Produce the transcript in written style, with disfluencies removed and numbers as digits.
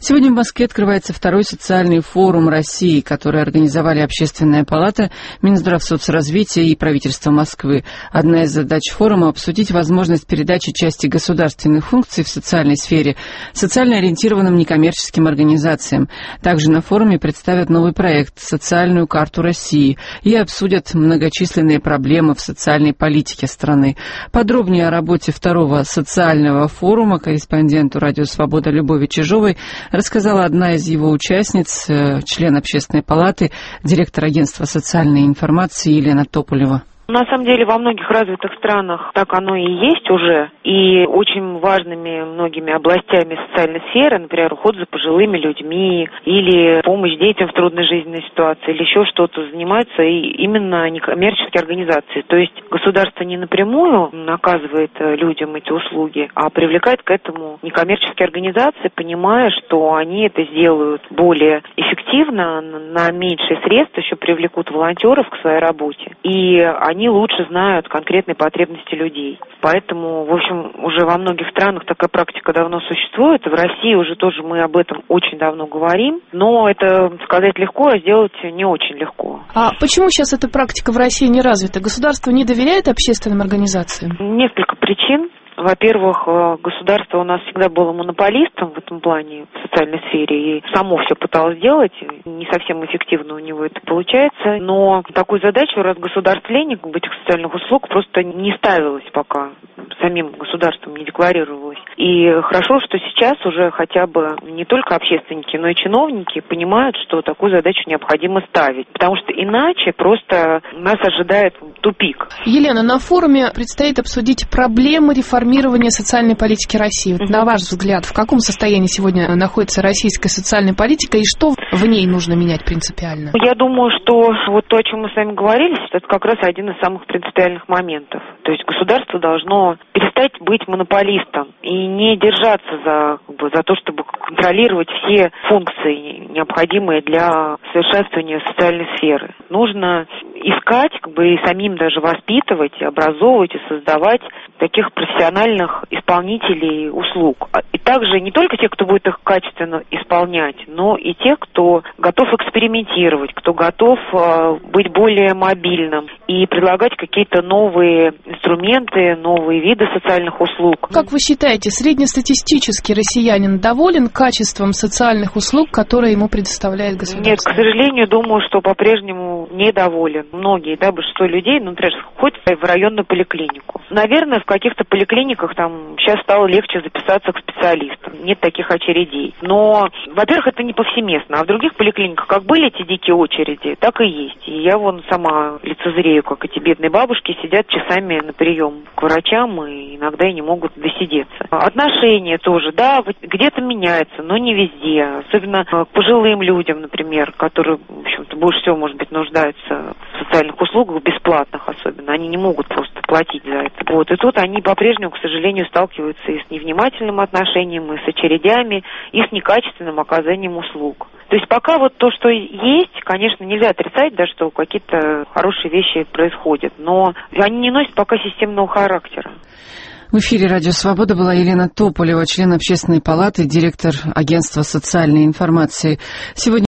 Сегодня в Москве открывается второй социальный форум России, который организовали Общественная палата, Минздравсоцразвития и правительство Москвы. Одна из задач форума – обсудить возможность передачи части государственных функций в социальной сфере социально ориентированным некоммерческим организациям. Также на форуме представят новый проект «Социальную карту России» и обсудят многочисленные проблемы в социальной политике страны. Подробнее о работе второго социального форума корреспонденту «Радио Свобода» Любови Чижовой рассказала одна из его участниц, член Общественной палаты, директор агентства социальной информации Елена Тополева. На самом деле во многих развитых странах так оно и есть уже, и очень важными многими областями социальной сферы, например, уход за пожилыми людьми или помощь детям в трудной жизненной ситуации или еще что-то, занимаются именно некоммерческие организации. То есть государство не напрямую оказывает людям эти услуги, а привлекает к этому некоммерческие организации, понимая, что они это сделают более эффективно, на меньшие средства еще привлекут волонтеров к своей работе. И они лучше знают конкретные потребности людей. Поэтому, в общем, уже во многих странах такая практика давно существует. В России уже тоже мы об этом очень давно говорим. Но это сказать легко, а сделать не очень легко. А почему сейчас эта практика в России не развита? Государство не доверяет общественным организациям? Несколько причин. Во-первых, государство у нас всегда было монополистом в этом плане, в социальной сфере, и само все пыталось делать, не совсем эффективно у него это получается, но такую задачу разгосударствления этих социальных услуг просто не ставилась пока, самим государством не декларировалось. И хорошо, что сейчас уже хотя бы не только общественники, но и чиновники понимают, что такую задачу необходимо ставить, потому что иначе просто нас ожидает тупик. Елена, на форуме предстоит обсудить проблемы реформирования социальной политики России. На ваш взгляд, в каком состоянии сегодня находится российская социальная политика и что в ней нужно менять принципиально? Я думаю, что вот то, о чем мы с вами говорили, это как раз один из самых принципиальных моментов. То есть государство должно перестать быть монополистом и не держаться за то, чтобы контролировать все функции, необходимые для совершенствования социальной сферы. Нужно искать, и самим даже воспитывать, образовывать и создавать таких профессиональных исполнителей услуг. И также не только тех, кто будет их качественно исполнять, но и тех, кто готов экспериментировать, кто готов быть более мобильным и предлагать какие-то новые инструменты, новые виды социальных услуг. Как вы считаете, среднестатистический россиянин доволен качеством социальных услуг, которые ему предоставляет государство? Нет, к сожалению, думаю, что по-прежнему недоволен. Многие, большинство людей, например, ходят в районную поликлинику. Наверное, в каких-то поликлиниках там сейчас стало легче записаться к специалисту. Нет таких очередей. Но, во-первых, это не повсеместно. А в других поликлиниках как были эти дикие очереди, так и есть. И я сама лицезрею, как эти бедные бабушки сидят часами на прием к врачам и иногда и не могут досидеться. Отношения тоже, где-то меняются, но не везде. Особенно к пожилым людям, например, которые, в общем-то, больше всего, может быть, нуждаются в социальных услугах, бесплатных особенно. Они не могут просто платить за это. И тут они по-прежнему, к сожалению, сталкиваются и с невнимательным отношением, и с очередями, и с некачественным оказанием услуг. То есть пока то, что есть, конечно, нельзя отрицать, что какие-то хорошие вещи происходят, но они не носят пока системного характера. В эфире «Радио Свобода» была Елена Тополева, член Общественной палаты, директор агентства социальной информации. Сегодня